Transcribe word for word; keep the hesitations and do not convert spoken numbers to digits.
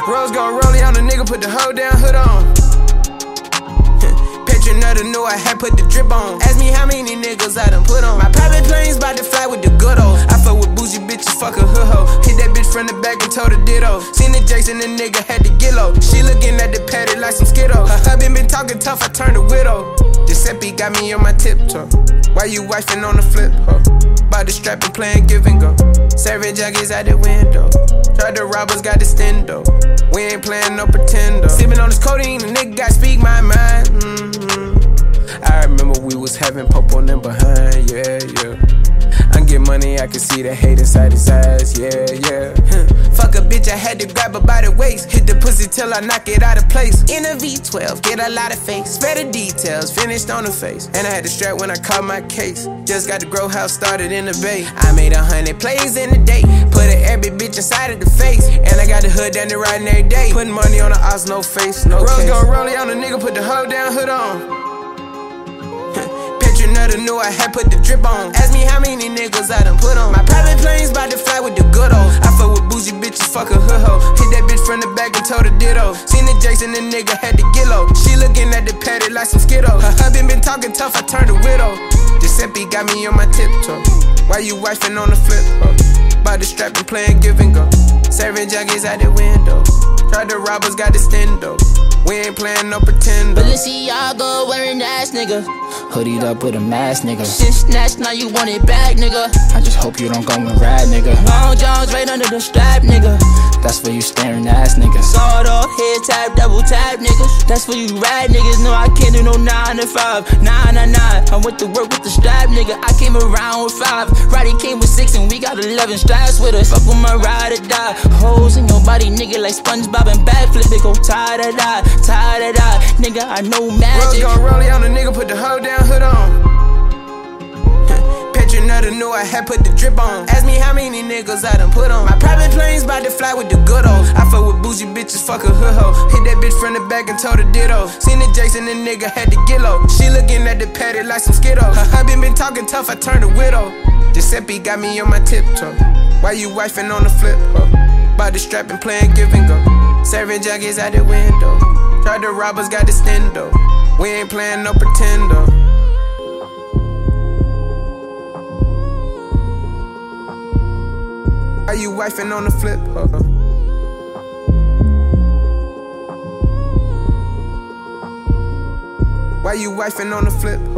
Rose gon' roll on a nigga, put the hoe down, hood on. Petronetta knew I had put the drip on. Ask me how many niggas I done put on. My private plane's bout to fly with the good old. I fuck with bougie bitches, fuck a hood hoe. Hit that bitch from the back and told her ditto. Seen the Jason, the nigga had to get low. She looking at the patty like some Skittles. Her husband been talking tough, I turned a widow. Giuseppe got me on my tiptoe. Why you wifing on the flip, ho? By the strap and playing give and go. Serving junkies out the window. Tried to rob us, got the stendo. We ain't playing no pretendo. Sipping on this codeine, the nigga got speak my mind. Mm-hmm. I remember we was having pop on them behind, yeah, yeah. I get money, I can see the hate inside his eyes, yeah, yeah. Fuck a bitch, I had to grab her by the waist. Hit the pussy till I knock it out of place. In a V twelve, get a lot of face. Spare the details, finished on the face. And I had to strap when I caught my case. Just got the grow house started in the bay. I made a hundred plays in a day. Put a every bitch inside of the face. And I got the hood down there riding every day. Putting money on the odds, no face, no Rose case. Rose gon' roll on a nigga, put the hoe down, hood on. Petronetta knew I had put the drip on. Ask me how many niggas I done put on. My private plane's bout to fly with the good old. I fuck with bougie bitches, fuck a hood hoe. Hit that bitch from the back and told her ditto. Seen the Jason, the nigga had to get low. She looking at the patty like some Skittles. Her husband been talking tough, I turned a widow. Giuseppe got me on my tiptoe. Why you wifing on the flip, ho? By the strap and playing give and go. Serving junkies out the window. Tried to rob us, got the stendo. We ain't playing no pretend. Balenciaga wearing ass nigga. Hoodied up with a mask nigga. Shit snatched, now you want it back nigga. I just hope you don't go and ride nigga. Long Johns right under the strap nigga. That's for you staring ass niggas. Sawed off, head tap, double tap niggas. That's for you rad niggas. No, I can't do no nine to five. Nine to nine. I went to work with the strap nigga. I came around with five. Roddy came with six and we got eleven straps with us. Fuck with my ride or die. Hoes in your body nigga like SpongeBob and backflip. They go tie to die. Tired of that, nigga, I know magic. Rose gon' roll on a nigga, put the hoe down, hood on. Petronetta knew I had put the drip on. Ask me how many niggas I done put on. My private plane's bout to fly with the good old. I fuck with bougie bitches, fuck a hood hoe. Hit that bitch from the back and told her ditto. Seen the Jason, the nigga had to get low. She looking at the patty like some Skittles. Her husband been talking tough, I turned a widow. Giuseppe got me on my tiptoe. Why you wifing on the flip, ho? By the strap and playing give and go. Serving junkies out the window. Tried to rob us, got the stendo. We ain't playing no pretendo. Are you wifing on the flip, huh? Why you wifing on the flip,